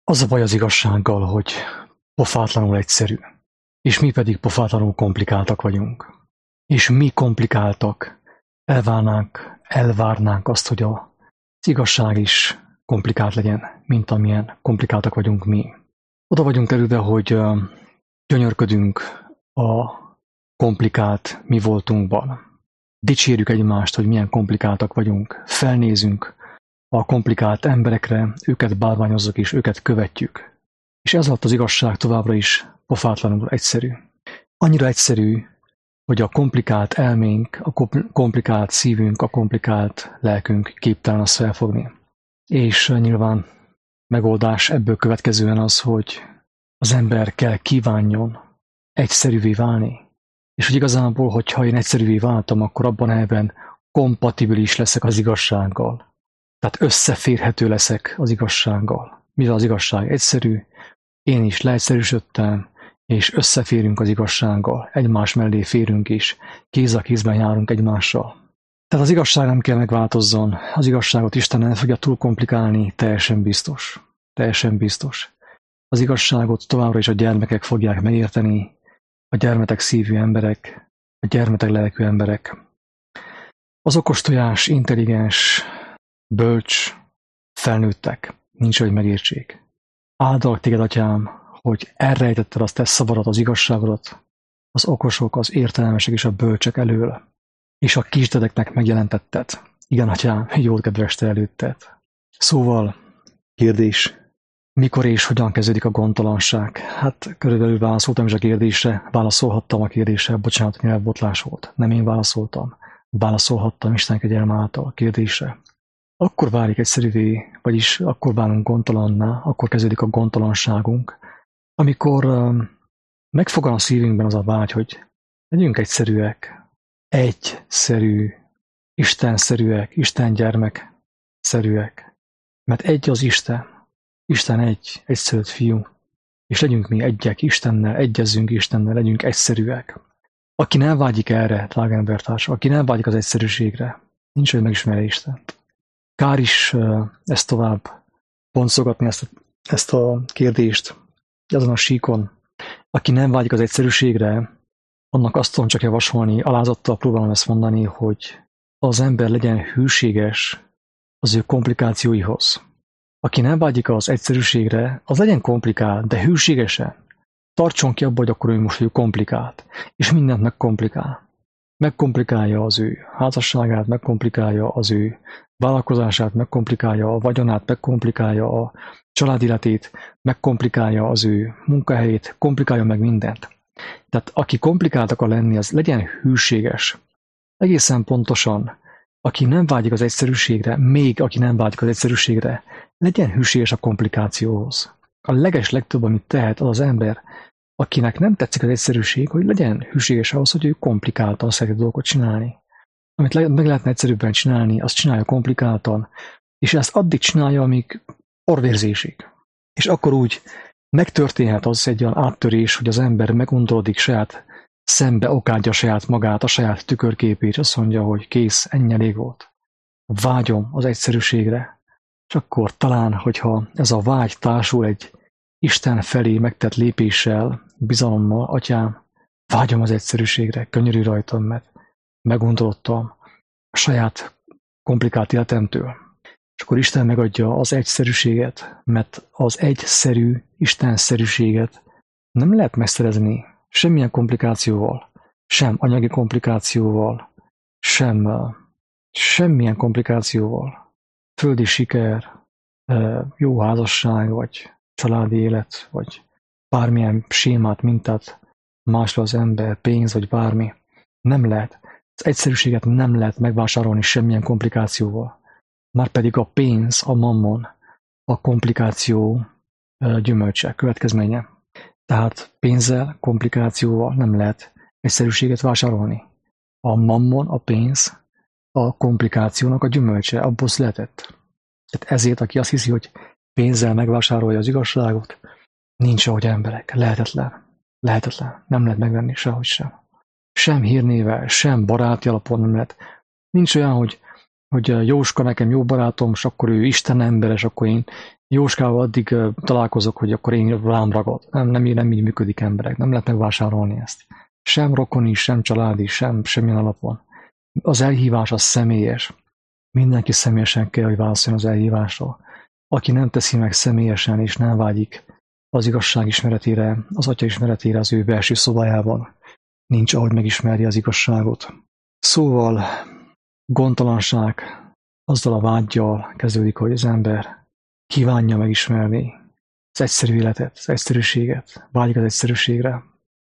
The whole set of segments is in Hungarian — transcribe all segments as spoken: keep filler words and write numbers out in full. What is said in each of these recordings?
Az a baj az igazsággal, hogy pofátlanul egyszerű, és mi pedig pofátlanul komplikáltak vagyunk. És mi komplikáltak, elvárnánk, elvárnánk azt, hogy az igazság is komplikált legyen, mint amilyen komplikáltak vagyunk mi. Oda vagyunk kerülve, hogy gyönyörködünk a komplikált mi voltunkban. Dicsérjük egymást, hogy milyen komplikáltak vagyunk, felnézünk a komplikált emberekre, őket bálványozzuk és őket követjük. És ez alatt az igazság továbbra is pofátlanul egyszerű. Annyira egyszerű, hogy a komplikált elménk, a komplikált szívünk, a komplikált lelkünk képtelen azt felfogni. És nyilván megoldás ebből következően az, hogy az ember kell kívánjon egyszerűvé válni. És hogy igazából, hogyha én egyszerűvé váltam, akkor abban elben kompatibilis leszek az igazsággal. Tehát összeférhető leszek az igazsággal. Mivel az igazság egyszerű, én is leegyszerűsödtem, és összeférünk az igazsággal, egymás mellé férünk is, kéz a kézben járunk egymással. Tehát az igazság nem kell megváltozzon, az igazságot Isten nem fogja túl komplikálni, teljesen biztos. Teljesen biztos. Az igazságot továbbra is a gyermekek fogják megérteni, a gyermetek szívű emberek, a gyermetek lelkű emberek. Az okostojás, intelligens, bölcs, felnőttek, nincs, hogy megértsék. Áldalak téged, atyám, hogy elrejtetted azt te szavadat, az igazságodat, az okosok, az értelmesek és a bölcsek elől, és a kisdedeknek megjelentetted. Igen, atyám, jót kedves te előtted. Szóval, kérdés, mikor és hogyan kezdődik a gondtalanság? Hát körülbelül válaszoltam is a kérdésre, válaszolhattam a kérdésre, bocsánat, nyelvbotlás volt. Nem én válaszoltam, válaszolhattam Isten kegyelme által a kérdésre. Akkor válik egyszerűvé, vagyis akkor válunk gondtalanná, akkor kezdődik a gondtalanságunk, amikor um, megfogan a szívünkben az a vágy, hogy legyünk egyszerűek, egyszerű, istenszerűek, Isten gyermek szerűek. Mert egy az Isten, Isten egy, egyszülött fiú, és legyünk mi egyek Istennel, egyezzünk Istennel, legyünk egyszerűek. Aki nem vágyik erre, drága embertárs, aki nem vágyik az egyszerűségre, nincs, hogy megismerje Istent. Kár is ezt tovább boncolgatni, ezt a, ezt a kérdést azon a síkon. Aki nem vágyik az egyszerűségre, annak azt tudom csak javasolni, alázattal próbálom ezt mondani, hogy az ember legyen hűséges az ő komplikációihoz. Aki nem vágyik az egyszerűségre, az legyen komplikált, de hűségesen. Tartson ki abba, hogy akkor ő most ő komplikált, és mindent megkomplikál. Megkomplikálja az ő házasságát, megkomplikálja az ő vállalkozását, megkomplikálja a vagyonát, megkomplikálja a családéletét, megkomplikálja az ő munkahelyét, komplikálja meg mindent. Tehát aki komplikált akar lenni, az legyen hűséges. Egészen pontosan, aki nem vágyik az egyszerűségre, még aki nem vágyik az egyszerűségre, legyen hűséges a komplikációhoz. A leges legtöbb, amit tehet az az ember, akinek nem tetszik az egyszerűség, hogy legyen hűséges ahhoz, hogy ő komplikáltan szeret dolgokat csinálni. Amit le- meg lehetne egyszerűbben csinálni, azt csinálja komplikáltan, és ezt addig csinálja, amíg orvérzésig. És akkor úgy megtörténhet az egy olyan áttörés, hogy az ember megundorodik saját szembe, okádja saját magát, a saját tükörképét, és azt mondja, hogy kész, ennyi elég volt. Vágyom az egyszerűségre. És akkor talán, hogyha ez a vágy társul egy Isten felé megtett lépéssel, bizalommal, atyám, vágyom az egyszerűségre, könyörülj rajtam, mert megundorodtam a saját komplikált életemtől. És akkor Isten megadja az egyszerűséget, mert az egyszerű istenszerűséget nem lehet megszerezni semmilyen komplikációval, sem anyagi komplikációval, sem semmilyen komplikációval. Földi siker, jó házasság, vagy családi élet, vagy bármilyen sémát, mintát másra az ember, pénz, vagy bármi. Nem lehet. Az egyszerűséget nem lehet megvásárolni semmilyen komplikációval. Márpedig a pénz, a mammon, a komplikáció gyümölcse, következménye. Tehát pénzzel, komplikációval nem lehet egyszerűséget vásárolni. A mammon, a pénz, a komplikációnak a gyümölcse, abból született. Tehát ezért, aki azt hiszi, hogy pénzzel megvásárolja az igazságot, nincs ahogy emberek. Lehetetlen. Lehetetlen. Nem lehet megvenni sehogy sem. Sem hírnével, sem baráti alapon nem lehet. Nincs olyan, hogy, hogy Jóska nekem jó barátom, és akkor ő Isten ember, és akkor én Jóskával addig uh, találkozok, hogy akkor én rám ragad. Nem, nem, nem így működik emberek. Nem lehet megvásárolni ezt. Sem rokoni, sem családi, sem semmilyen alapon. Az elhívás az személyes. Mindenki személyesen kell, hogy válaszoljon az elhívásra. Aki nem teszi meg személyesen, és nem vágyik az igazság ismeretére, az Atya ismeretére az ő belső szobájában, nincs, ahogy megismerje az igazságot. Szóval gondtalanság azzal a vággyal kezdődik, hogy az ember kívánja megismerni az egyszerű életet, az egyszerűséget, vágyik az egyszerűségre.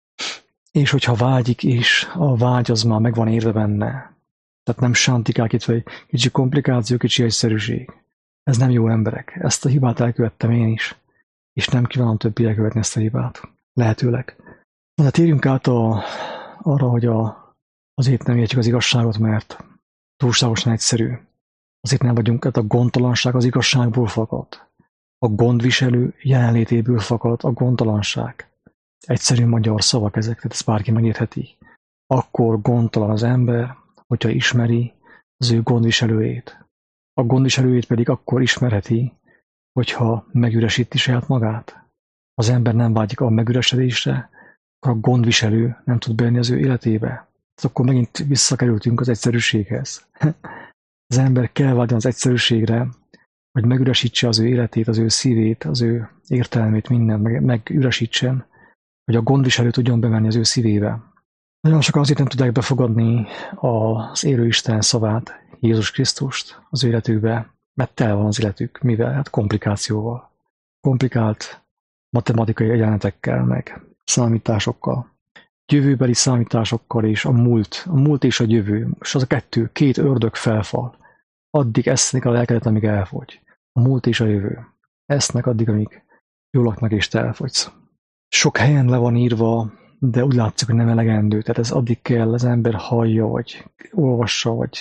És hogyha vágyik is, a vágy az már megvan érve benne. Tehát nem sántikálkítva, hogy kicsi komplikáció, kicsi egyszerűség. Ez nem jó emberek. Ezt a hibát elkövettem én is. És nem kívánom többé elkövetni ezt a hibát. Lehetőleg. De térjünk át a, arra, hogy a, azért nem értjük az igazságot, mert túlságosan egyszerű. Azért nem vagyunk, hát a gondtalanság az igazságból fakad. A gondviselő jelenlétéből fakad a gondtalanság. Egyszerű magyar szavak ezek, tehát ezt bárki megértheti. Akkor gondtalan az ember, hogyha ismeri az ő gondviselőjét. A gondviselőjét pedig akkor ismerheti, hogyha megüresíti saját magát. Az ember nem vágyik a megüresedésre, akkor a gondviselő nem tud bejönni az ő életébe. Tehát akkor megint visszakerültünk az egyszerűséghez. Az ember kell vágyni az egyszerűségre, hogy megüresítse az ő életét, az ő szívét, az ő értelmét, mindent meg, megüresítsen, hogy a gondviselő tudjon bemenni az ő szívébe. Nagyon sokan azért nem tudják befogadni az élő Isten szavát, Jézus Krisztust az ő életükbe, mert tele van az életük, mivel? Hát komplikációval. Komplikált matematikai egyenletekkel, meg számításokkal. Jövőbeli számításokkal és a múlt, a múlt és a jövő, és az a kettő, két ördög felfal. Addig esznek a lelkedet, amíg elfogy. A múlt és a jövő. Esznek addig, amíg jól laknak és te elfogysz. Sok helyen le van írva, de úgy látszik, hogy nem elegendő. Tehát ez addig kell, az ember hallja, vagy olvassa, vagy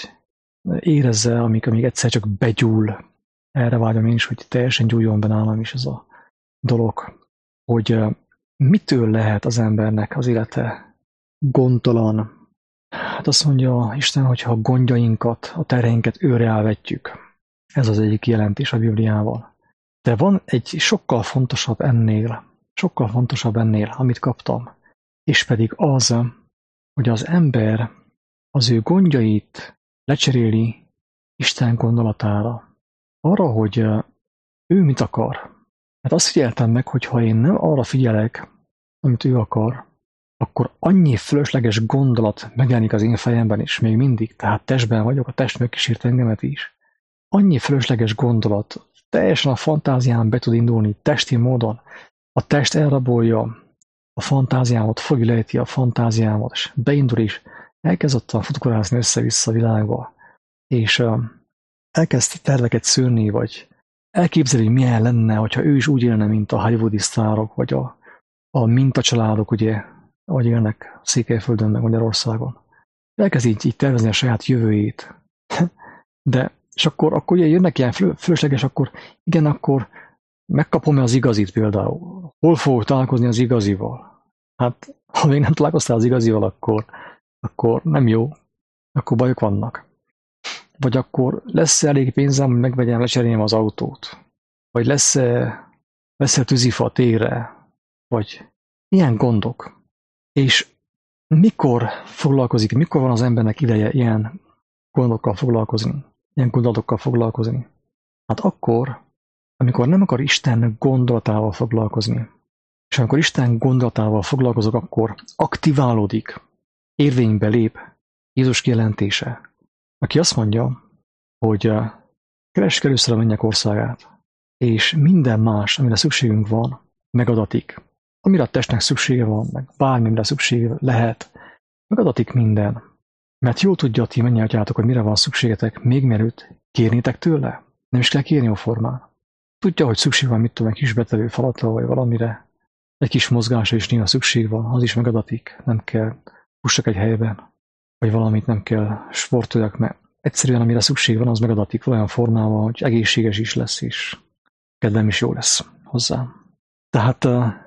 érezze, amíg, amíg egyszer csak begyúl. Erre vágyom én is, hogy teljesen gyújjon be nálam is ez a dolog, hogy mitől lehet az embernek az élete gondtalan. Hát azt mondja Isten, hogyha a gondjainkat, a terheinket őre elvetjük. Ez az egyik jelentés a Bibliával. De van egy sokkal fontosabb ennél, sokkal fontosabb ennél, amit kaptam. És pedig az, hogy az ember az ő gondjait lecseréli Isten gondolatára. Arra, hogy ő mit akar. Hát azt figyeltem meg, hogy ha én nem arra figyelek, amit ő akar, akkor annyi fölösleges gondolat megjelenik az én fejemben is, még mindig, tehát testben vagyok, a test megkísért engemet is. Annyi fölösleges gondolat, teljesen a fantázián be tud indulni, testi módon. A test elrabolja a fantáziámat, fogjulejti a fantáziámat, és beindul is, elkezd ottan futkorázni össze-vissza a világba, és uh, elkezd terveket szőrni, vagy elképzeli, hogy milyen lenne, hogyha ő is úgy élne, mint a hollywoodi sztárok, vagy a, a mintacsaládok, ugye, ahogy élnek Székelyföldön, meg Magyarországon. Elkezd így, így tervezni a saját jövőjét. De, és akkor, akkor ugye jönnek ilyen fölösleges, akkor igen, akkor megkapom-e az igazit például? Hol fogok találkozni az igazival? Hát, ha még nem találkoztál az igazival, akkor, akkor nem jó. Akkor bajok vannak. Vagy akkor lesz elég pénzem, hogy megvegyem, lecseréljem az autót? Vagy lesz-e, lesz-e tűzifa a térre? Vagy ilyen gondok? És mikor foglalkozik, mikor van az embernek ideje ilyen gondokkal foglalkozni? Ilyen gondolatokkal foglalkozni? Hát akkor, amikor nem akar Isten gondolatával foglalkozni. És amikor Isten gondolatával foglalkozok, akkor aktiválódik, érvénybe lép Jézus kijelentése, aki azt mondja, hogy keressük először a mennyek országát, és minden más, amire szükségünk van, megadatik. Amire a testnek szüksége van, meg bármire szüksége lehet, megadatik minden. Mert jól tudja a ti mennyei atyátok, hogy mire van szükségetek, még mielőtt kérnétek tőle. Nem is kell kérni a formán. Tudja, hogy szükség van, mit tudom, egy kis betelő falatra, vagy valamire. Egy kis mozgásra is néha szükség van, az is megadatik. Nem kell fussak egy helyben, vagy valamit nem kell sportoljak, mert egyszerűen amire szükség van, az megadatik olyan formában, hogy egészséges is lesz, és kedvem is jó lesz hozzá. Tehát,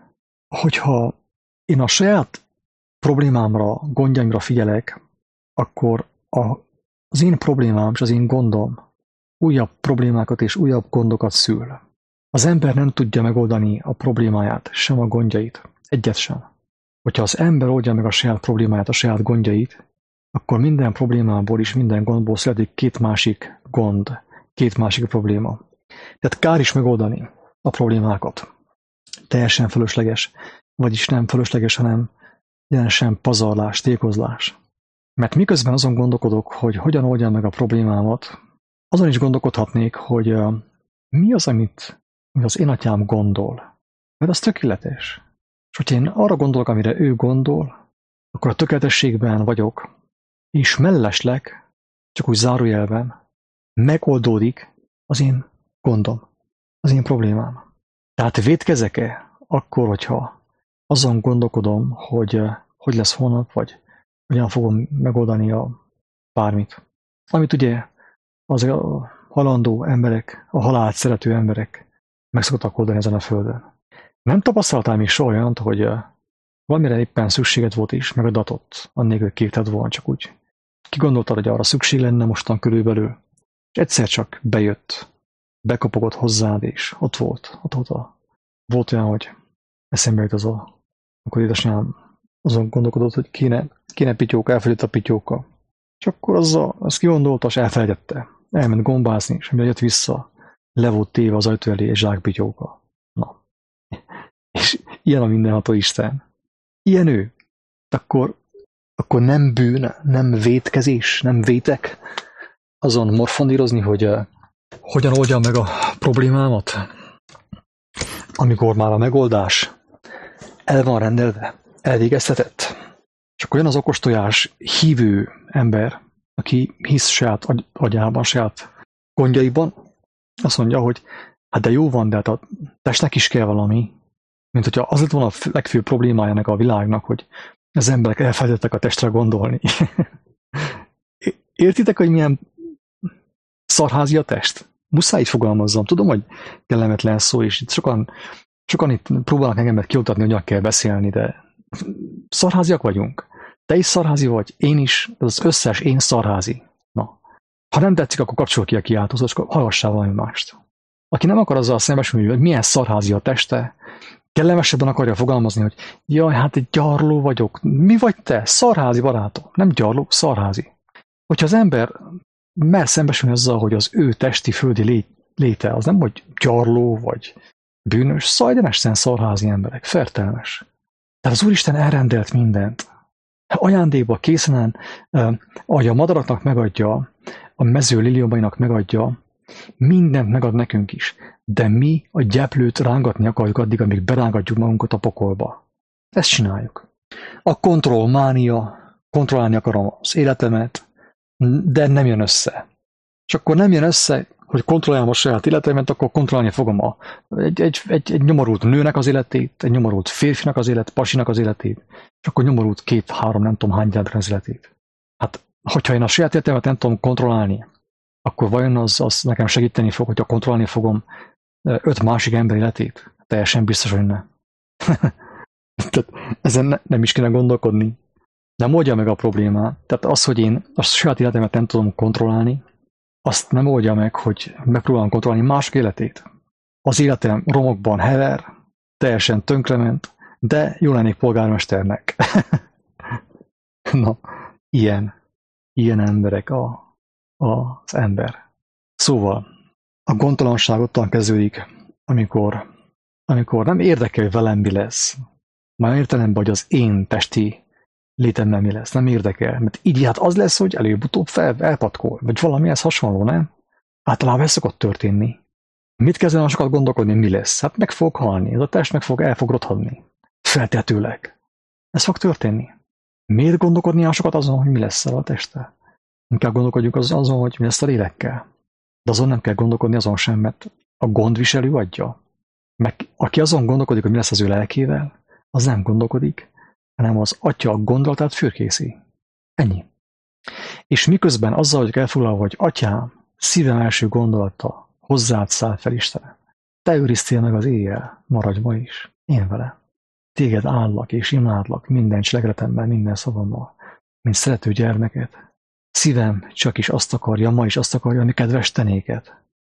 hogyha én a saját problémámra, gondjaimra figyelek, akkor a, az én problémám és az én gondom újabb problémákat és újabb gondokat szül. Az ember nem tudja megoldani a problémáját, sem a gondjait. Egyet sem. Hogyha az ember oldja meg a saját problémáját, a saját gondjait, akkor minden problémából is, minden gondból születik két másik gond, két másik probléma. Tehát kár is megoldani a problémákat. Teljesen fölösleges, vagyis nem fölösleges, hanem jelenesen pazarlás, tékozlás. Mert miközben azon gondolkodok, hogy hogyan oldjam meg a problémámat, azon is gondolkodhatnék, hogy uh, mi az, amit az én atyám gondol. Mert az tökéletes. És hogyha én arra gondolok, amire ő gondol, akkor a tökéletességben vagyok, és mellesleg, csak úgy zárójelben, megoldódik az én gondom, az én problémám. Tehát vétkezek-e akkor, hogyha azon gondolkodom, hogy uh, hogy lesz holnap, vagy hogyan fogom megoldani a bármit. Amit ugye az a halandó emberek, a halált szerető emberek meg szoktak oldani ezen a földön. Nem tapasztaltál még soha olyant, hogy uh, valamire éppen szükséged volt is, megadatott, annélkül kérted volna, csak úgy. Kigondoltad, hogy arra szükség lenne mostan körülbelül, és egyszer csak bejött, bekopogott hozzád, és ott volt, ott volt, a, volt olyan, hogy eszembe jut az a, akkor édesanyám azon gondolkodott, hogy kéne, kéne pityóka, elfelejtett a pityóka. És akkor az a, azt kigondolta, és elfelejtette. Elment gombázni, és amire jött vissza, le volt téve az ajtó elé egy zsák pityóka. Na. És ilyen a mindenható Isten. Ilyen ő. Akkor, akkor nem bűn, nem vétkezés, nem vétek azon morfondírozni, hogy uh, hogyan oldjam meg a problémámat, amikor már a megoldás el van rendelve, elvégeztetett. És akkor jön az okostojás hívő ember, aki hisz saját agy- agyában, saját gondjaiban, azt mondja, hogy hát de jó van, de hát a testnek is kell valami, mint hogyha az lett volna a legfőbb problémája ennek a világnak, hogy az emberek elfelejtettek a testre gondolni. Értitek, hogy milyen szarházi a test? Muszáj így fogalmazzam. Tudom, hogy kellemetlen szó, és itt sokan, sokan itt próbálnak engemet kioltatni, hogy hogyan kell beszélni, de szarháziak vagyunk. Te is szarházi vagy, én is, az összes én szarházi. Na. Ha nem tetszik, akkor kapcsol ki a kiáltózat, és hallgassál valami mást. Aki nem akar azzal szembesülni, hogy milyen szarházi a teste, kellemesebben akarja fogalmazni, hogy jaj, hát egy gyarló vagyok. Mi vagy te? Szarházi barátom. Nem gyarló, szarházi. Hogyha az ember mer szembesülni azzal, hogy az ő testi földi lé- léte, az nem, hogy gyarló vagy bűnös, szajdenesten szarházi emberek, fertelmes. Tehát az Úristen elrendelt mindent. Ajándékba készen, ahogy a madaraknak megadja, a mező liliomainak megadja, mindent megad nekünk is. De mi a gyeplőt rángatni akarjuk addig, amíg berángatjuk magunkat a pokolba. Ezt csináljuk. A kontrollmánia, kontrollálni akarom az életemet, de nem jön össze. És akkor nem jön össze, hogy kontrolláljam a saját életemet, akkor kontrollálni fogom a, egy, egy, egy, egy nyomorult nőnek az életét, egy nyomorult férfinak az életét, pasinak az életét, és akkor nyomorult két-három, nem tudom hány gyermek az életét. Hát, hogyha én a saját életemet nem tudom kontrollálni, akkor vajon az, az nekem segíteni fog, hogyha kontrollálni fogom öt másik ember életét? Teljesen biztos, hogy ne. Tehát ezen ne, nem is kéne gondolkodni. Nem oldja meg a problémát. Tehát az, hogy én a saját életemet nem tudom kontrollálni, azt nem oldja meg, hogy megpróbálom kontrollálni mások életét. Az életem romokban hever, teljesen tönkrement, de jó lennék polgármesternek. Na, ilyen, ilyen emberek a, a, az ember. Szóval, a gondtalanság ottan kezdődik, amikor, amikor nem érdekel, hogy velem mi lesz. Már értelemben, hogy az én testi létemben mi lesz, nem érdekel. Mert így hát az lesz, hogy előbb-utóbb fel, elpatkol, vagy valamihez hasonló, nem? Általában ez szokott történni. Mit kezdenem sokat gondolkodni, mi lesz? Hát meg fog halni, ez a test meg fog, el fog rothadni. Feltehetőleg. Ez fog történni. Miért gondolkodni sokat azon, hogy mi lesz a testtel? Inkább gondolkodjuk azon, hogy mi lesz a lélekkel. De azon nem kell gondolkodni azon sem, mert a gondviselő adja. Meg aki azon gondolkodik, hogy mi lesz az ő lelkével, az nem gondolkodik, hanem az atya gondolatát fürkészi. Ennyi. És miközben azzal vagyok elfoglalva, hogy atyám, szívem első gondolata, hozzád száll fel Istenem. Te őriztél meg az éjjel, maradj ma is, én vele. Téged állak és imádlak minden cselekedetemben, minden szavammal, mint szerető gyermeket. Szívem csak is azt akarja, ma is azt akarja, ami kedves tenéket.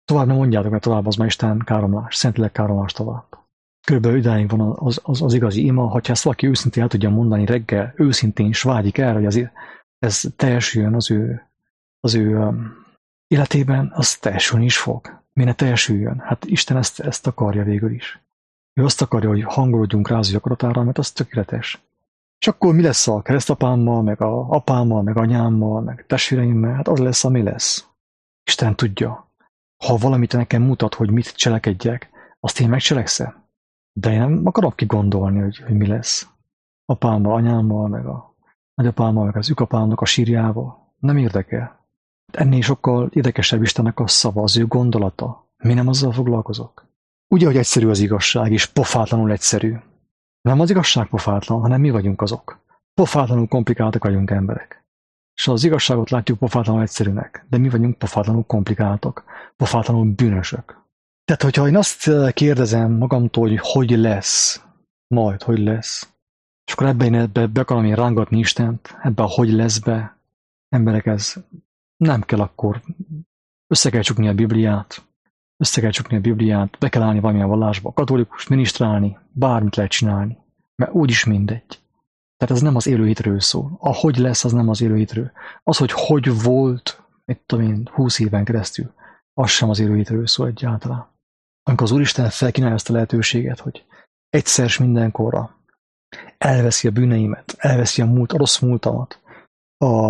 Tovább nem mondjátok, mert tovább az már Isten káromlás, Szentlélek káromlás tovább. Körülbelül idáig van az, az, az igazi ima, hogyha ezt valaki őszintén el tudja mondani reggel, őszintén is vágyik erre, hogy az, ez teljesüljön az ő, az ő um, életében, az teljesülni is fog. Miért ne teljesüljön? Hát Isten ezt, ezt akarja végül is. Ő azt akarja, hogy hangolódjunk rá az ő akaratára, mert az tökéletes. És akkor mi lesz a keresztapámmal, meg a apámmal, meg anyámmal, meg testvéreimmel? Hát az lesz, ami lesz. Isten tudja. Ha valamit nekem mutat, hogy mit cselekedjek, azt én megcselekszem. De én nem akarok kigondolni, hogy, hogy mi lesz. Apámmal, anyámmal, meg a nagyapámmal, meg az ükapámnak a sírjával. Nem érdekel. Ennél sokkal érdekesebb Istennek a szava, az ő gondolata. Mi nem azzal foglalkozok? Ugye, hogy egyszerű az igazság, és pofátlanul egyszerű. Nem az igazság pofátlan, hanem mi vagyunk azok. Pofátlanul komplikáltak vagyunk emberek. És az igazságot látjuk pofátlanul egyszerűnek, de mi vagyunk pofátlanul komplikáltak, pofátlanul bűnösök. Tehát, hogyha én azt kérdezem magamtól, hogy hogy lesz, majd hogy lesz, és akkor ebben én ebbe, be akarom én rángatni Istent, ebbe a hogy lesz be, emberek, ez nem kell akkor. Össze kell csukni a Bibliát, össze kell csukni a Bibliát, be kell állni valamilyen vallásba, katolikus, minisztrálni, bármit lehet csinálni, mert úgyis mindegy. Tehát ez nem az élőhitről szól. A hogy lesz, az nem az élőhitről. Az, hogy hogy volt, mit tudom én, húsz éven keresztül, az sem az élőhitről szól egyáltalán. Amikor az Úristen felkínálja ezt a lehetőséget, hogy egyszer s mindenkorra elveszi a bűneimet, elveszi a, múlt, a rossz múltamat, a,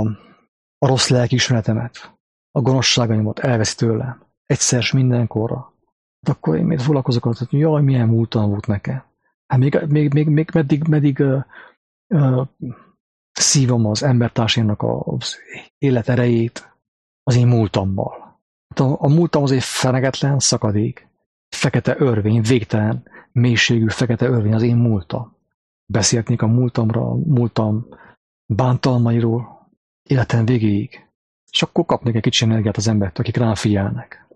a rossz lelkiismeretemet, a gonoszságaimat elveszi tőlem, egyszer s mindenkorra, hát akkor én még foglalkozok, hogy jaj, milyen múltam volt nekem. Hát még, még, még, még meddig, meddig uh, uh, szívom az embertársénak az élet erejét az én múltammal. Hát a, a múltam az egy fenegetlen szakadék, fekete örvény, végtelen mélységű fekete örvény az én múltam. Beszéltnék a múltamra, a múltam bántalmairól életem végéig. És akkor kapnék egy kicsi energiát az embert, akik rám figyelnek.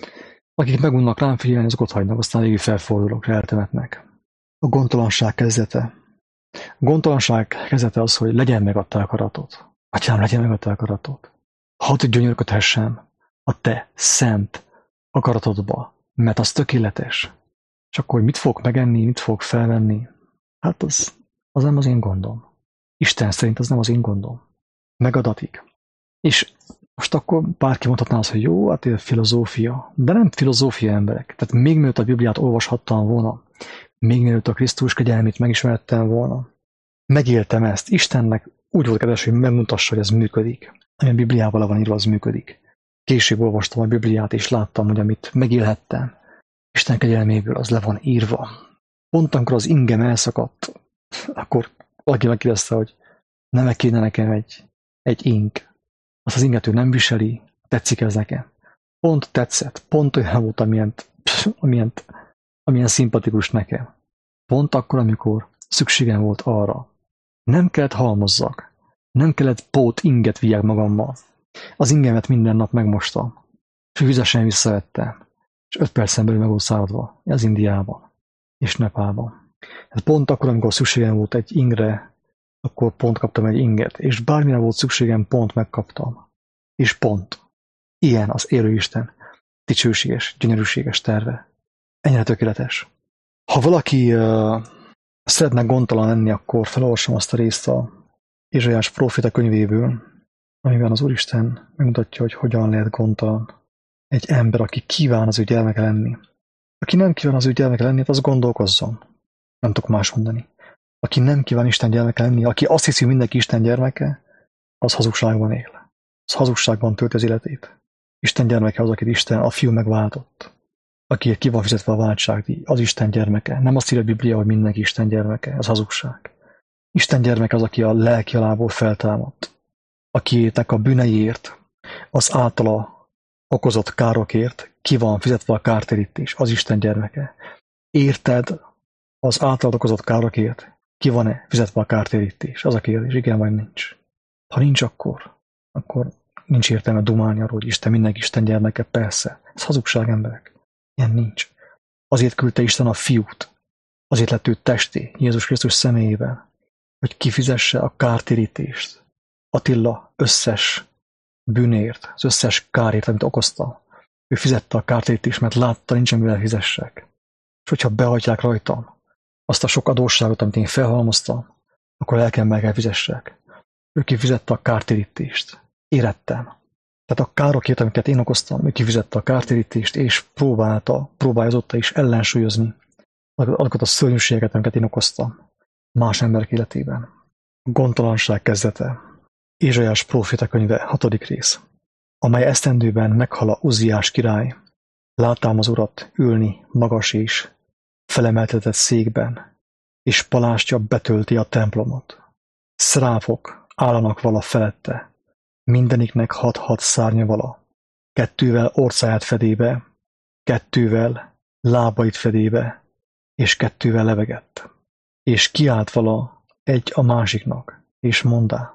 Akik megunnak rám figyelni, azok ott hagynak, aztán végig felfordulok, eltemetnek. A gondtalanság kezdete. A gondtalanság kezdete az, hogy legyen meg a te akaratod. Atyám, legyen meg a te akaratod. Hadd gyönyörködhessem a te szent akaratodba, mert az tökéletes. És akkor, hogy mit fogok megenni, mit fogok felvenni, hát az, az nem az én gondom. Isten szerint az nem az én gondom. Megadatik. És most akkor bárki mondhatná azt, hogy jó, hát ez filozófia. De nem filozófia, emberek. Tehát még mielőtt a Bibliát olvashattam volna, még mielőtt a Krisztus kegyelmét megismertem volna, megéltem ezt. Istennek úgy volt kedves, hogy megmutassa, hogy ez működik. Ami a Bibliával le van írva, az működik. Később olvastam a Bibliát, és láttam, hogy amit megélhettem, Isten kegyelméből az le van írva. Pont amikor az ingem elszakadt, akkor valaki megkérdezte, hogy nem kéne nekem egy, egy ing. Azt az inget ő nem viseli, tetszik ez nekem. Pont tetszett, pont olyan volt, amilyen, amilyen, amilyen szimpatikus nekem. Pont akkor, amikor szükségem volt arra. Nem kellett halmozzak, nem kellett pót inget vigyek magammal. Az ingemet minden nap megmostam, és vizesen visszavettem, és öt percen belül meg volt száradva, az Indiában és Nepálban. Ez pont akkor, amikor szükségem volt egy ingre, akkor pont kaptam egy inget, és bármire volt szükségem, pont megkaptam. És pont. Ilyen az élő Isten dicsőséges, gyönyörűséges terve. Ennyire tökéletes. Ha valaki uh, szeretne gondtalan lenni, akkor felolvasom azt a részt a Ézsaiás próféta könyvéből, amiben az Úristen megmutatja, hogy hogyan lehet gondtalan egy ember, aki kíván az ő gyermeke lenni. Aki nem kíván az ő gyermeke lenni, az gondolkozzon. Nem tudok más mondani. Aki nem kíván Isten gyermeke lenni, aki azt hiszi, hogy mindenki Isten gyermeke, az hazugságban él. Az hazugságban tölti az életét. Isten gyermeke az, akit Isten a fiú megváltott. Aki ki van fizetve a váltságdíj, az Isten gyermeke. Nem azt írja a Biblia, hogy mindenki Isten gyermeke, az hazugság. Isten gyermeke az, aki a lelki alából feltámadt. Akinek a bűneiért, az általa okozott károkért ki van fizetve a kártérítés, az Isten gyermeke. Érted az általad okozott károkért? Ki van-e fizetve a kártérítés? Az a kérdés, igen vagy nincs. Ha nincs, akkor, akkor nincs értelme dumálni arról, hogy Isten mindenki Isten gyermeke, persze. Ez hazugság, emberek. Ilyen nincs. Azért küldte Isten a fiút, azért lett ő testé, Jézus Krisztus személyében, hogy kifizesse a kártérítést. Attila összes bűnért, az összes kárért, amit okozta. Ő fizette a kártérítést, mert látta, nincsen mivel fizessek. És hogyha behagyják rajtam azt a sok adósságot, amit én felhalmoztam, akkor lelkem meg kell fizessek. Ő kifizette a kártérítést. Érettem. Tehát a károkért, amiket én okoztam, ő kifizette a kártérítést, és próbálta, próbáljozotta is ellensúlyozni azokat a szörnyűségeket, amiket én okoztam más emberek életében. A gondtalanság kezdete. Ézsaiás próféta könyve, hatodik rész, amely esztendőben meghal Uziás király, látám az Urat ülni magas és felemeltetett székben, és palástja betölti a templomot. Szráfok állanak vala felette, mindeniknek hat-hat szárnya vala, kettővel orcáját fedébe, kettővel lábait fedébe, és kettővel levegett. És kiált vala egy a másiknak, és mondá,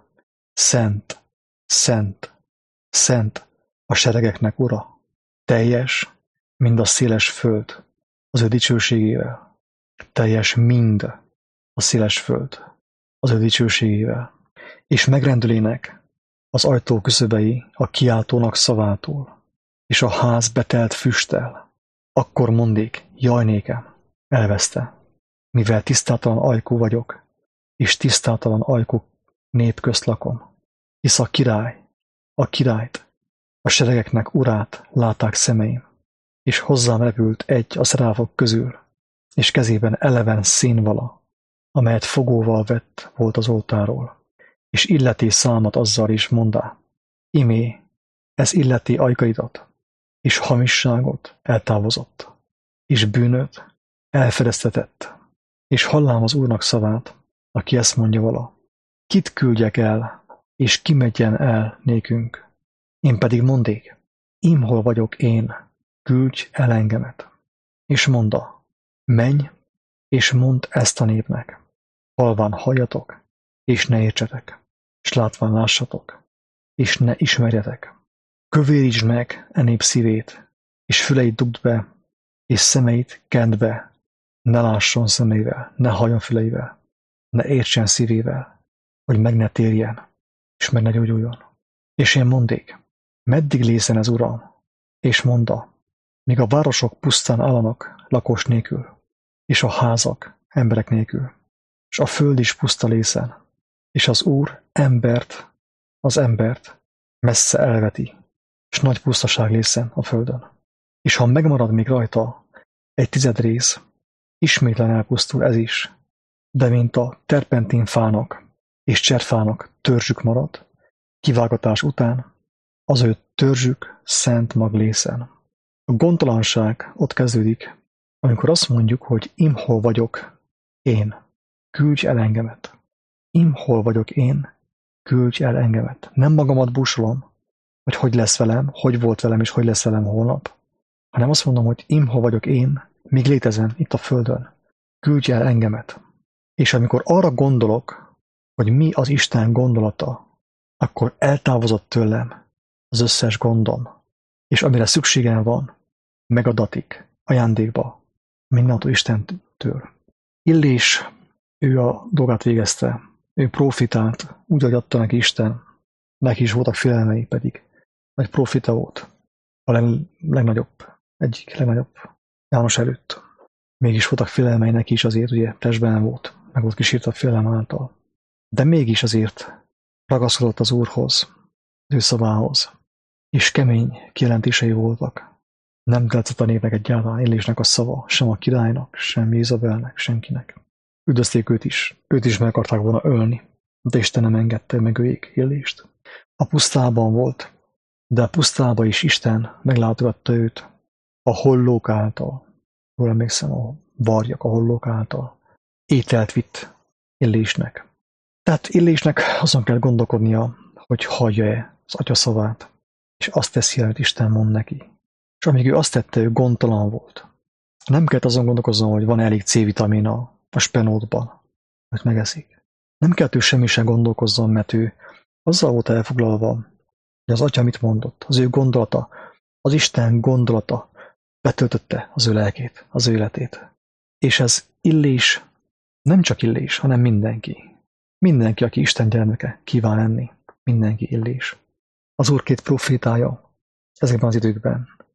Szent, szent, szent a seregeknek Ura, teljes, mind a széles föld az ő dicsőségével, teljes mind a széles föld az ő dicsőségével, és megrendülének az ajtó küszöbei a kiáltónak szavától, és a ház betelt füsttel. Akkor mondék, jaj nékem, elveszte, mivel tisztátalan ajkú vagyok, és tisztátalan ajkú nép közt lakom, hisz a király, a királyt, a seregeknek urát látták szemeim, és hozzám repült egy a szráfok közül, és kezében eleven színvala, amelyet fogóval vett volt az oltáról, és illeti számat azzal is mondá, imé, ez illeti ajkaidat, és hamisságot eltávozott, és bűnöt elfedeztetett, és hallám az Úrnak szavát, aki ezt mondja vala, kit küldjek el, és ki megyen el nékünk, én pedig mondék, imhol vagyok én, küldj el engemet, és monda, menj, és mondd ezt a népnek, halván halljatok, és ne értsetek, és látván lássatok, és ne ismerjetek. Kövérítsd meg e nép szívét, és füleit dugd be, és szemeit kend be, ne lásson szemével, ne halljon füleivel, ne értsen szívével, hogy meg ne térjen, és meg ne gyógyuljon. És én mondék, meddig lészen ez, Uram, és monda, míg a városok pusztán állanak lakos nélkül, és a házak emberek nélkül, és a föld is puszta lészen, és az Úr embert, az embert messze elveti, és nagy pusztaság lészen a földön. És ha megmarad még rajta egy tized rész, ismétlen elpusztul ez is, de mint a terpentinfának és cserfának törzsük marad, kivágatás után az ő törzsük szent mag lészen. A gondtalanság ott kezdődik, amikor azt mondjuk, hogy imhol vagyok én, küldj el engemet. Imhol vagyok én, küldj el engemet. Nem magamat búsolom, hogy hogy lesz velem, hogy volt velem és hogy lesz velem holnap, hanem azt mondom, hogy imhol vagyok én, míg létezem itt a földön, küldj el engemet. És amikor arra gondolok, hogy mi az Isten gondolata, akkor eltávozott tőlem az összes gondom, és amire szükségem van, megadatik ajándékba mindentől Istentől. Illés, ő a dolgát végezte, ő profitált, úgy, ahogy adta neki Isten, neki is voltak félelmei, pedig nagy profita volt, a leg, legnagyobb, egyik legnagyobb János előtt. Mégis voltak félelmei neki is azért, ugye testben volt, meg volt kísértett félelem által. De mégis azért ragaszkodott az Úrhoz, az ő szavához, és kemény kijelentései voltak. Nem tetszett a népnek egyáltalán Illésnek a szava, sem a királynak, sem Jézabelnek, senkinek. Üldözték őt is, őt is meg akarták volna ölni, de Isten nem engedte meg őjék Illést. A pusztában volt, de a pusztába is Isten meglátogatta őt a hollók által. Jól emlékszem, a varjak a hollók által. Ételt vitt Illésnek. Tehát Illésnek azon kell gondolkodnia, hogy hallja-e az atya szavát, és azt teszi, amit Isten mond neki. És amíg ő azt tette, ő gondtalan volt. Nem kellett azon gondolkozzon, hogy van elég C-vitamin a, a spenótban, hogy megeszik. Nem kellett ő semmi sem gondolkozzon, mert ő azzal volt elfoglalva, hogy az atya mit mondott, az ő gondolata, az Isten gondolata betöltötte az ő lelkét, az ő életét. És ez Illés, nem csak Illés, hanem mindenki. Mindenki, aki Isten gyermeke, kíván lenni. Mindenki Illés. Az Úr két profétája ezekben az időkben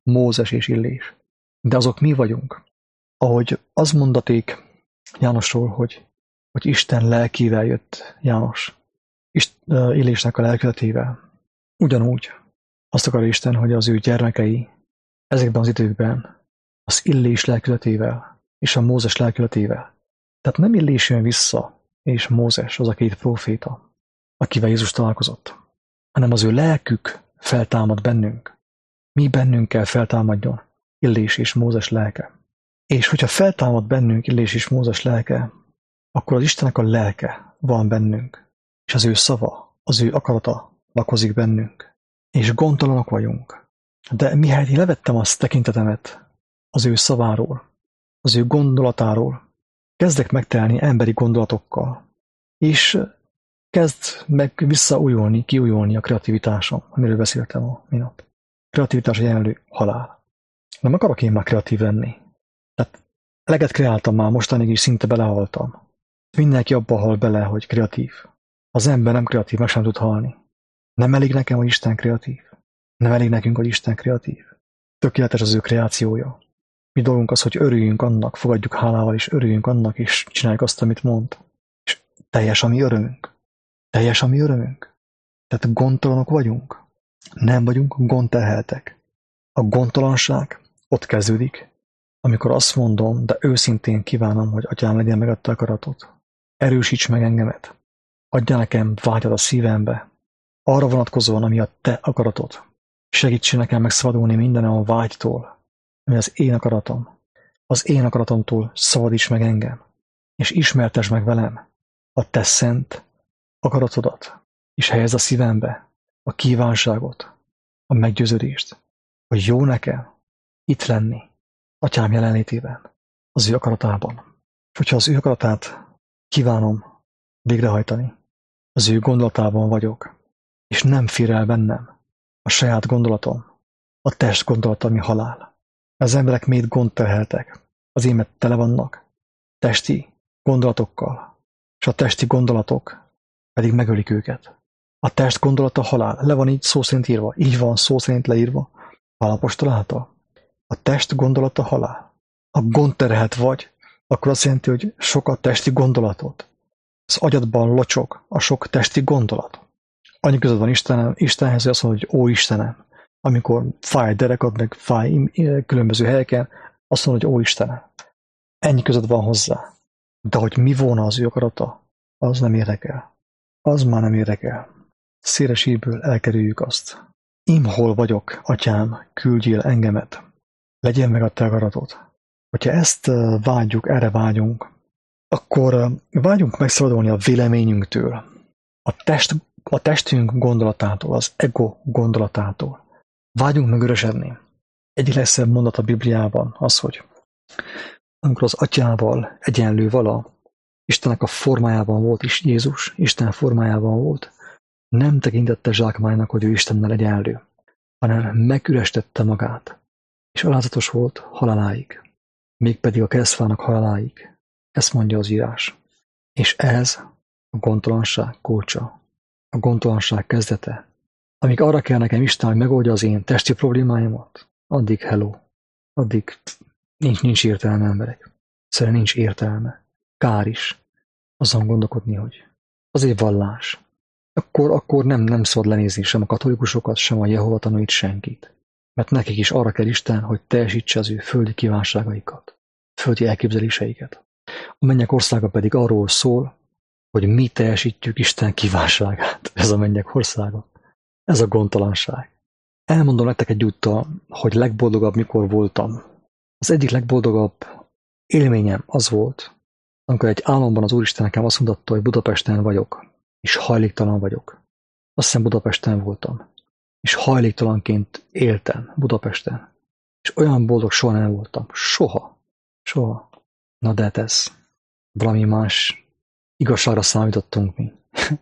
Mózes és Illés. De azok mi vagyunk. Ahogy az mondaték Jánosról, hogy, hogy Isten lelkével jött János, Ist, uh, Illésnek a lelkületével. Ugyanúgy azt akar Isten, hogy az ő gyermekei ezekben az időkben az Illés lelkületével és a Mózes lelkületével. Tehát nem Illés jön vissza, és Mózes az a két próféta, akivel Jézus találkozott, hanem az ő lelkük feltámad bennünk. Mi bennünk kell feltámadjon Illés és Mózes lelke. És hogyha feltámad bennünk Illés és Mózes lelke, akkor az Istennek a lelke van bennünk, és az ő szava, az ő akarata lakozik bennünk. És gondtalanok vagyunk. De mihelyt én levettem azt tekintetemet az ő szaváról, az ő gondolatáról, kezdek megtelni emberi gondolatokkal, és kezd meg visszaújulni, kiújulni a kreativitásom, amiről beszéltem a minap. Kreativitás jelenlő halál. Nem akarok én már kreatív lenni. Tehát eleget kreáltam már, mostanig is szinte belehaltam. Mindenki abba hal bele, hogy kreatív. Az ember nem kreatív, meg sem tud halni. Nem elég nekem, hogy Isten kreatív. Nem elég nekünk, hogy Isten kreatív. Tökéletes az ő kreációja. Mi dolgunk az, hogy örüljünk annak, fogadjuk hálával, és örüljünk annak, és csináljuk azt, amit mond. És teljes a mi örömünk. Teljes a mi örömünk. Tehát gondtalanok vagyunk. Nem vagyunk gondterheltek. A gondtalanság ott kezdődik, amikor azt mondom, de őszintén kívánom, hogy Atyám, legyen meg a te akaratot. Erősíts meg engemet. Adjál nekem vágyat a szívembe, arra vonatkozóan, ami a te akaratod. Segítsen nekem megszabadulni minden a vágytól, ami az én akaratom. Az én akaratomtól szabadíts meg engem, és ismertesd meg velem a te szent akaratodat, és helyezd a szívembe a kívánságot, a meggyőződést, hogy jó nekem itt lenni, Atyám jelenlétében, az ő akaratában. És hogyha az ő akaratát kívánom végrehajtani, az ő gondolatában vagyok, és nem fér el bennem a saját gondolatom, a test gondolata, ami halál. Az emberek miért gondterheltek? Az émet tele vannak testi gondolatokkal, és a testi gondolatok pedig megölik őket. A test gondolata halál. Le van így szó szerint írva. Így van szó szerint leírva. Pál apostol által. A test gondolata halál. Ha gondterhelt vagy, akkor azt jelenti, hogy sok a testi gondolatod. Az agyadban locsog a sok testi gondolat. Annyi között van Istenem, Istenhez, hogy azt mondod, hogy ó Istenem, amikor fáj derekad, meg fáj különböző helyeken, azt mondod, hogy ó Istenem. Ennyi között van hozzá. De hogy mi volna az ő akarata, az nem érdekel. Az már nem érdekel. Széleséből elkerüljük azt. Im hol vagyok, Atyám, küldjél engemet. Legyen meg a te akaratod. Hogyha ezt vágyjuk, erre vágyunk, akkor vágyunk megszabadulni a véleményünktől, a, test, a testünk gondolatától, az ego gondolatától. Vágyunk megörösedni. Egyik legszebb mondat a Bibliában az, hogy amikor az Atyával egyenlő vala, Istennek a formájában volt is Jézus, Isten formájában volt, nem tekintette zsákmánynak, hogy ő Istennel egyenlő, hanem megürestette magát, és alázatos volt haláláig, mégpedig a keresztfának haláláig. Ezt mondja az írás. És ez a gondtalanság kulcsa, a gondtalanság kezdete. Amíg arra kell nekem Isten, hogy megoldja az én testi problémáimat, addig hello, addig nincs, nincs értelme, emberek. Szerintem nincs értelme. Kár is azon gondolkodni, hogy azért vallás. Akkor, akkor nem, nem szabad lenézni sem a katolikusokat, sem a Jehova tanúit, senkit. Mert nekik is arra kell Isten, hogy teljesítse az ő földi kívánságaikat, földi elképzeléseiket. A mennyek országa pedig arról szól, hogy mi teljesítjük Isten kívánságát. Ez a mennyek országa. Ez a gondtalanság. Elmondom nektek egyúttal, hogy legboldogabb mikor voltam. Az egyik legboldogabb élményem az volt, amikor egy álomban az Úristen nekem azt mondatta, hogy Budapesten vagyok, és hajléktalan vagyok. Azt hiszem Budapesten voltam, és hajléktalanként éltem Budapesten. És olyan boldog soha nem voltam. Soha. Soha. Na de hát ez valami más igazságra számítottunk mi.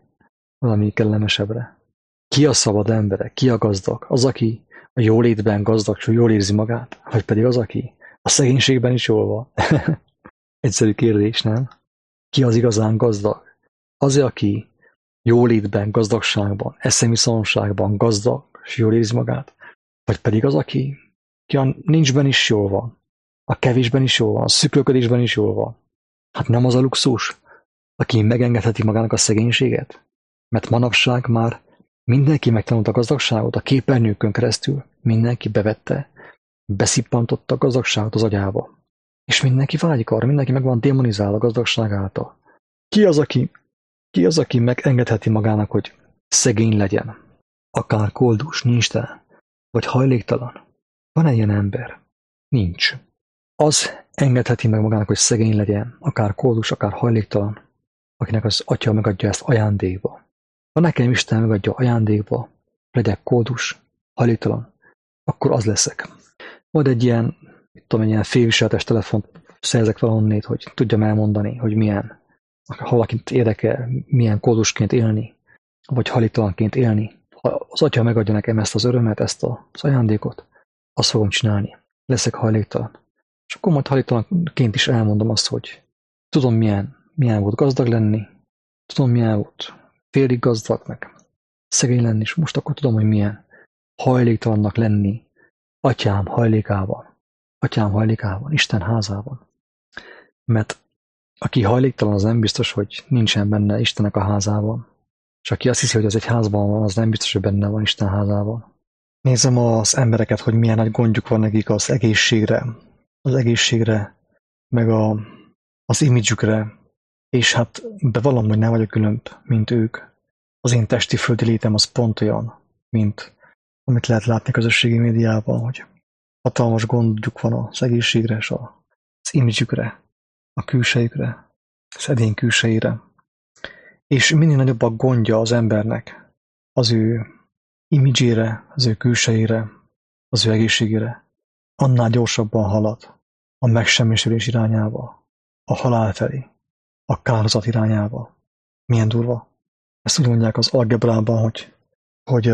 Valami kellemesebbre. Ki a szabad embere? Ki a gazdag? Az, aki a jólétben gazdag, és jól érzi magát? Vagy pedig az, aki a szegénységben is jól van? Egyszerű kérdés, nem? Ki az igazán gazdag? Az, aki jólétben, gazdagságban, eszemiszonságban gazdag, és jól érzi magát? Vagy pedig az, aki Ki a nincsben is jól van, a kevésben is jól van, a szüklőködésben is jól van. Hát nem az a luxus, aki megengedheti magának a szegénységet? Mert manapság már mindenki megtanult a gazdagságot a képernyőkön keresztül, mindenki bevette, beszippantotta a gazdagságot az agyába. És mindenki vágyik arra, mindenki meg van démonizálva a gazdagság által. Ki az, aki, ki az, aki megengedheti magának, hogy szegény legyen? Akár koldus, nincstelen, vagy hajléktalan. Van-e ilyen ember? Nincs. Az engedheti meg magának, hogy szegény legyen, akár koldus, akár hajléktalan, akinek az atya megadja ezt ajándékba. Ha nekem Isten megadja ajándékba, legyek koldus, hajléktalan, akkor az leszek. Majd egy ilyen, mit tudom, egy ilyen félviseletes telefont szerzek valahonnét, hogy tudjam elmondani, hogy milyen, ha valakit érdekel, milyen koldusként élni, vagy hajléktalanként élni. Ha az atya megadja nekem ezt az örömet, ezt az ajándékot, azt fogom csinálni. Leszek hajléktalan. És akkor majd hajléktalanként is elmondom azt, hogy tudom, milyen, milyen volt gazdag lenni, tudom, milyen volt félig gazdag, meg szegény lenni, és most akkor tudom, hogy milyen hajléktalannak lenni atyám hajlékában, atyám hajlékában, Isten házában. Mert aki hajléktalan, az nem biztos, hogy nincsen benne Istennek a házában. És aki azt hiszi, hogy az egy házban van, az nem biztos, hogy benne van Isten házában. Nézem az embereket, hogy milyen nagy gondjuk van nekik az egészségre, az egészségre, meg a, az imidzsükre, és hát bevallom, hogy nem vagyok különb, mint ők. Az én testi földi létem az pont olyan, mint amit lehet látni a közösségi médiában, hogy hatalmas gondjuk van az egészségre és az imidzsükre, a külsejükre, az edény külsejére. És minél nagyobb a gondja az embernek az ő imidzsére, az ő külsejére, az ő egészségére, annál gyorsabban halad a megsemmisülés irányába, a halál felé, a kárhozat irányába. Milyen durva. Ezt úgy mondják az algebrában, hogy, hogy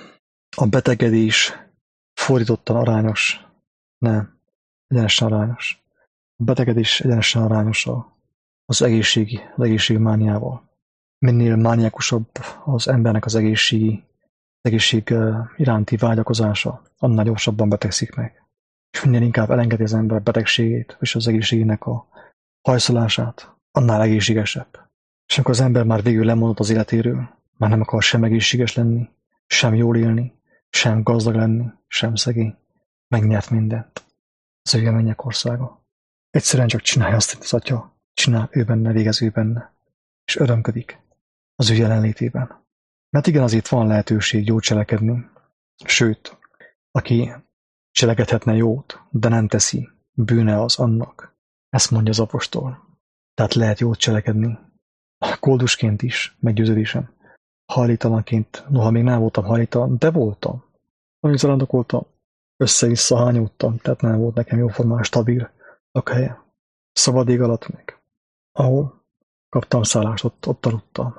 a betegedés fordítottan arányos, nem, egyenesen arányos. A betegedés egyenesen arányos az egészségi, az egészségmániával. Minél mániákusabb az embernek az egészségi, az egészség iránti vágyakozása, annál gyorsabban betegszik meg. És minél inkább elengedi az ember betegségét, és az egészségének a hajszolását, annál egészségesebb. És amikor az ember már végül lemondott az életéről, már nem akar sem egészséges lenni, sem jól élni, sem gazdag lenni, sem szegény, megnyert mindent. Az ő mennyek országa. Egyszerűen csak csinálja azt, amit az atya csinál, ő benne, végez ő benne, és örömködik az ő jelenlétében. Mert igen, azért van lehetőség jó cselekedni, sőt, aki cselekedhetne jót, de nem teszi, bűne az annak. Ezt mondja az apostol. Tehát lehet jót cselekedni. Koldusként is, meggyőződésem. Hajléktalanként, noha még nem voltam hajléktalan, de voltam. Amíg zarándokoltam, össze-vissza hányódtam, tehát nem volt nekem jóformán stabil lakhelye. Szabad ég alatt meg. Ahol kaptam szállást, ott, ott aludtam.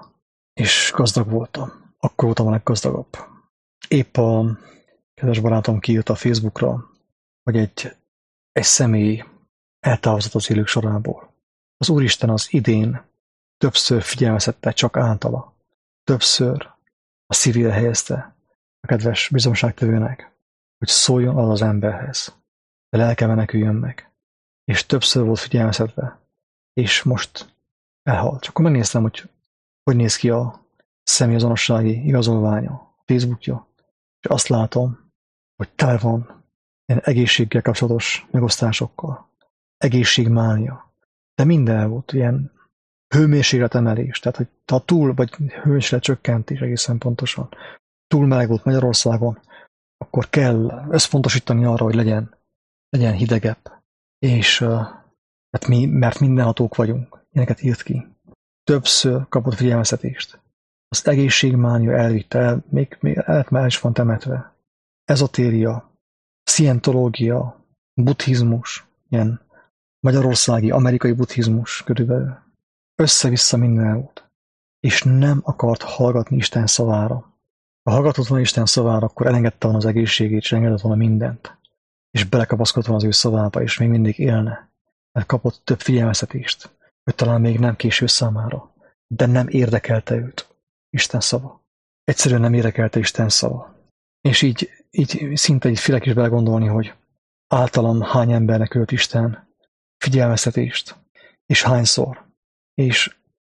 És gazdag voltam. Akkor voltam a leggazdagabb. Épp a kedves barátom kiírt a Facebookra, hogy egy, egy személy eltávozott az élők sorából. Az Úristen az idén többször figyelmeztette csak általa. Többször a szívére helyezte a kedves bizonságtevőnek, hogy szóljon az az emberhez, de lelke meneküljön meg. És többször volt figyelmeztetve, és most elhalt. Csak akkor megnéztem, hogy hogy néz ki a személyazonossági igazolványa, a Facebookja, és azt látom, hogy tele van ilyen egészséggel kapcsolatos megosztásokkal. Egészségmánia. De minden volt ilyen hőmérsékletemelés, tehát hogy ha túl, vagy hőmérséklet csökkentés egészen pontosan, túl meleg volt Magyarországon, akkor kell összpontosítani arra, hogy legyen, legyen hidegebb. És hát mi, mert mindenhatók vagyunk, ilyeneket írt ki. Többször kapott figyelmeztetést. Az egészségmánia elvitte el, még, még el, el is van temetve. Ezotéria, szientológia, buddhizmus, ilyen magyarországi, amerikai buddhizmus körülbelül. Össze-vissza minden volt. És nem akart hallgatni Isten szavára. Ha hallgatott volna Isten szavára, akkor elengedte volna az egészségét, és elengedett volna mindent. És belekapaszkodott volna az ő szavába, és még mindig élne. Mert kapott több figyelmeztetést, hogy talán még nem késő számára. De nem érdekelte őt Isten szava. Egyszerűen nem érdekelte Isten szava. És így, így szinte egy félek is belegondolni, hogy általam hány embernek ölt Isten figyelmeztetést, és hányszor, és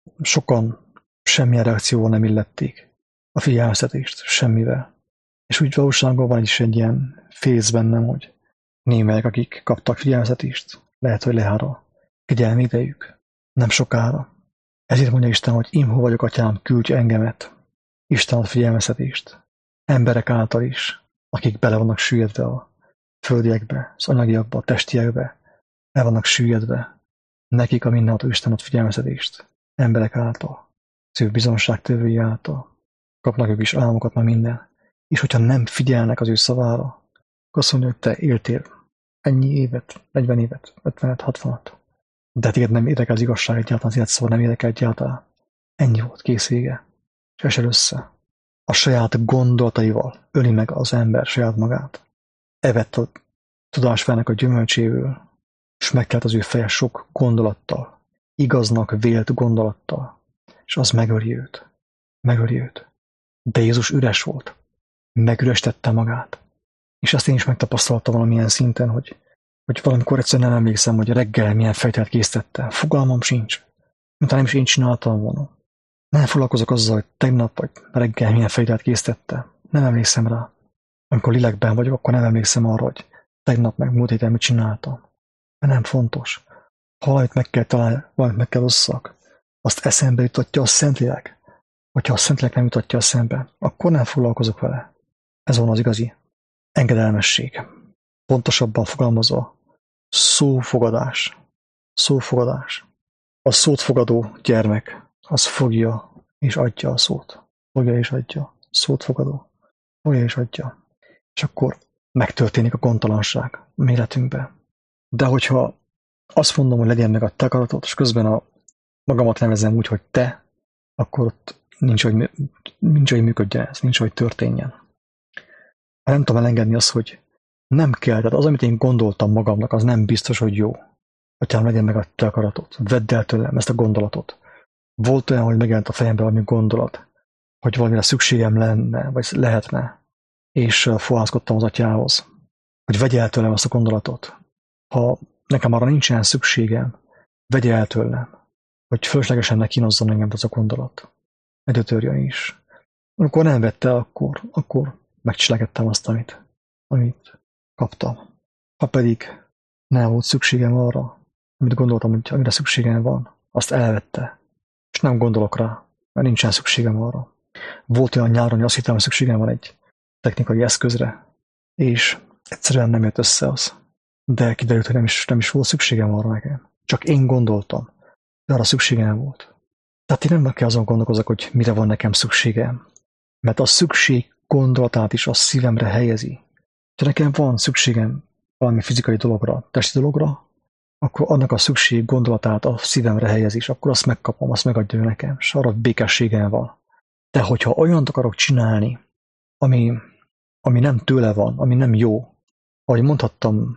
sokan semmilyen reakcióval nem illették a figyelmeztetést, semmivel. És úgy valóságban van is egy ilyen fész bennem, hogy némelyek, akik kaptak figyelmeztetést, lehet, hogy lejár a figyelmi idejük, nem sokára. Ezért mondja Isten, hogy imhó vagyok, atyám, küldj engemet. Isten ad figyelmeztetést. Emberek által is, akik bele vannak süllyedve a földiekbe, az anyagiakba, a testiekbe, el vannak süllyedve. Nekik a mindenható Isten ad figyelmeztetést. Emberek által, az ő bizonságtevői által. Kapnak ők is álmokat, meg minden. És hogyha nem figyelnek az ő szavára, akkor azt mondja, hogy te éltél ennyi évet, negyven évet, ötvenet, hatvanat. De téged nem érdekel az igazság egyáltalán, az élet szava nem érdekel egyáltalán. Ennyi volt, kész vége. És esel össze. A saját gondolataival öli meg az ember saját magát. Evett a tudásfának a gyümölcséről, és megtelt az ő feje sok gondolattal, igaznak vélt gondolattal, és az megöli őt. Megöli őt. De Jézus üres volt. Megürestette magát. És azt én is megtapasztaltam valamilyen szinten, hogy, hogy valamikor egyszerűen nem emlékszem, hogy reggel milyen fejtelt készítette. Fogalmam sincs. Mintha nem is én csináltam volna. Nem foglalkozok azzal, hogy tegnap vagy reggel milyen fejtelt készítette. Nem emlékszem rá. Amikor lélekben vagyok, akkor nem emlékszem arra, hogy tegnap meg múlt héten mit csináltam. Mert nem fontos. Ha valamit meg kell találni, valamit meg kell osszak, azt eszembe jutatja a Szentlélek. Hogyha a Szentlélek nem jutatja eszembe, akkor nem foglalkozok vele. Ez van az igazi engedelmesség. Pontosabban fogalmazva, szófogadás. Szófogadás. A szót fogadó gyermek, az fogja és adja a szót. Fogja és adja. Szót fogadó. Fogja és adja. És akkor megtörténik a gondtalanság a életünkben. De hogyha azt mondom, hogy legyen meg a te akaratod, és közben a magamat nevezem úgy, hogy te, akkor ott nincs, hogy, nincs, hogy működjen ez, nincs, hogy történjen. Nem tudom elengedni azt, hogy nem kell, tehát az, amit én gondoltam magamnak, az nem biztos, hogy jó. Atyám, legyen meg a te akaratod. Vedd el tőlem ezt a gondolatot. Volt olyan, hogy megjelent a fejembe valami gondolat, hogy valamire szükségem lenne, vagy lehetne, és fohászkodtam az atyához, hogy vegye el tőlem azt a gondolatot. Ha nekem arra nincsen szükségem, vegye el tőlem, hogy fölöslegesen ne kínozzon engem az a gondolat. Egyötörjön is. Amikor nem vette, akkor, akkor megcselekedtem azt, amit, amit kaptam. Ha pedig nem volt szükségem arra, amit gondoltam, hogy amire szükségem van, azt elvette, és nem gondolok rá, mert nincsen szükségem arra. Volt olyan nyáron, hogy azt hittem, hogy szükségem van egy technikai eszközre, és egyszerűen nem jött össze az. De kiderült, hogy nem is, nem is volt szükségem arra nekem. Csak én gondoltam, de arra szükségem volt. Tehát én nem kell azon gondolkozok, hogy mire van nekem szükségem. Mert a szükség gondolatát is a szívemre helyezi. Ha nekem van szükségem valami fizikai dologra, testi dologra, akkor annak a szükség gondolatát a szívemre helyezi, és akkor azt megkapom, azt megadja ő nekem, és arra békességem van. De hogyha olyant akarok csinálni, ami, ami nem tőle van, ami nem jó, ahogy mondhattam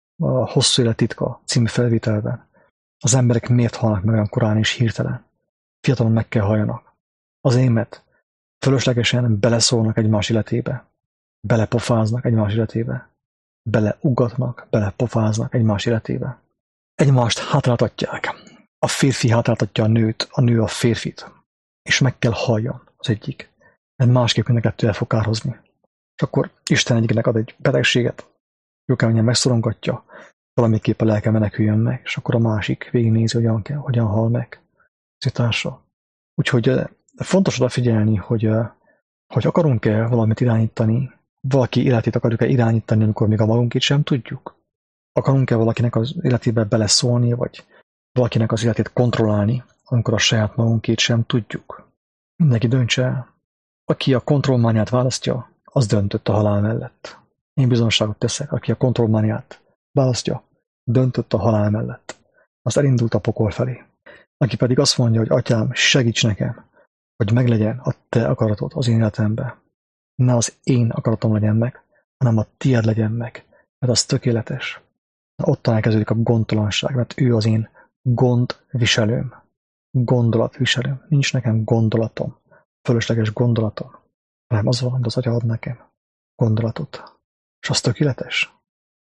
a Hosszú élet titka című felvételben, az emberek miért halnak meg olyan korán és hirtelen? Fiatalon meg kell halljanak. Az émet fölöslegesen beleszólnak egymás életébe, belepofáznak egymás életébe, beleugatnak, belepofáznak egymás életébe. Egymást hátráltatják. A férfi hátráltatja a nőt, a nő a férfit. És meg kell halljon az egyik. Mert másképp mind a kettő el fog kárhozni. És akkor Isten egyiknek ad egy betegséget, jó keményen megszorongatja, valamiképp a lelke meneküljön meg, és akkor a másik végignézi, hogyan, kell, hogyan hal meg az társa. Úgyhogy fontos odafigyelni, hogy, hogy akarunk-e valamit irányítani, valaki életét akarjuk-e irányítani, amikor még a magunkét sem tudjuk. Akarunk-e valakinek az életébe beleszólni, vagy valakinek az életét kontrollálni, amikor a saját magunkét sem tudjuk. Mindenki döntse el. Aki a kontrollmániát választja, az döntött a halál mellett. Én bizonságot teszek, aki a kontrollmániát választja, döntött a halál mellett. Az elindult a pokol felé. Aki pedig azt mondja, hogy atyám, segíts nekem, hogy meglegyen a te akaratod az én életemben. Ne az én akaratom legyen meg, hanem a tiéd legyen meg, mert az tökéletes. Ott elkezdődik a gondtalanság, mert ő az én gondviselőm. Gondolatviselőm. Nincs nekem gondolatom, fölösleges gondolatom, hanem az van, hogy az atya ad nekem gondolatot. És az tökéletes.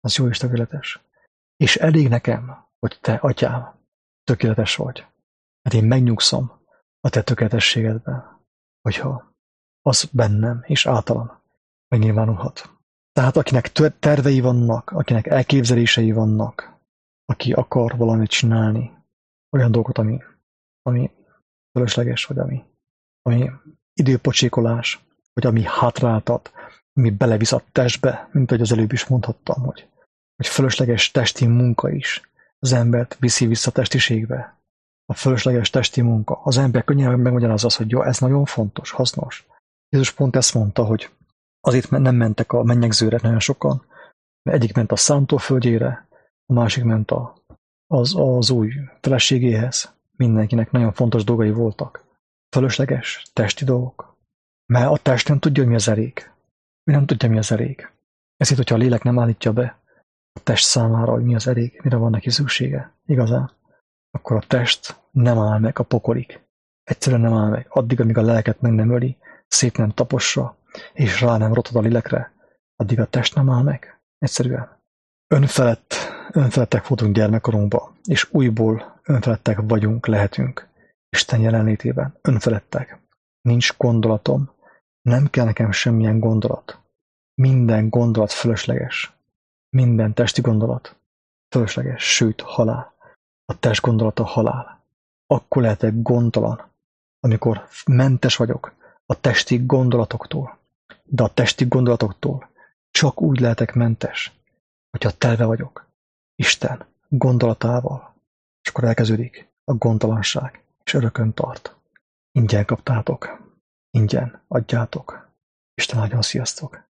az jó és tökéletes. És elég nekem, hogy te, atyám, tökéletes vagy. Mert én megnyugszom a te tökéletességedben, hogyha az bennem és általam megnyilvánulhat. Tehát akinek tervei vannak, akinek elképzelései vannak, aki akar valamit csinálni, olyan dolgot, ami, ami fölösleges, vagy ami, ami időpocsékolás, vagy ami hátráltat, ami belevisz a testbe, mint ahogy az előbb is mondhattam, hogy, hogy fölösleges testi munka is az embert viszi vissza a testiségbe. A fölösleges testi munka. Az ember könnyen megmagyarázza azt, hogy jó, ez nagyon fontos, hasznos. Jézus pont ezt mondta, hogy azért nem mentek a mennyegzőre nagyon sokan, mert egyik ment a szántóföldjére, a másik ment a, az, az új feleségéhez. Mindenkinek nagyon fontos dolgai voltak. Fölösleges testi dolgok. Mert a test nem tudja, hogy mi az elég. Ő nem tudja, mi az elég. Ezért, hogyha a lélek nem állítja be a test számára, hogy mi az elég, mire van neki szüksége, igazán, akkor a test nem áll meg a pokolig. Egyszerűen nem áll meg. Addig, amíg a lelket meg nem öli, szét nem tapossa, és rá nem rotad a lélekre, addig a test nem áll meg. Egyszerűen. Önfelett, önfelettek voltunk gyermekkorunkba, és újból önfelettek vagyunk, lehetünk. Isten jelenlétében. Önfelettek. Nincs gondolatom. Nem kell nekem semmilyen gondolat. Minden gondolat fölösleges. Minden testi gondolat fölösleges, sőt, halál. A test gondolata halál. Akkor lehetek gondtalan, amikor mentes vagyok a testi gondolatoktól. De a testi gondolatoktól csak úgy lehetek mentes, hogyha telve vagyok Isten gondolatával. És akkor elkezdődik a gondtalanság, és örökön tart. Ingyen kaptátok. Ingyen adjátok. Isten áldjon, sziasztok!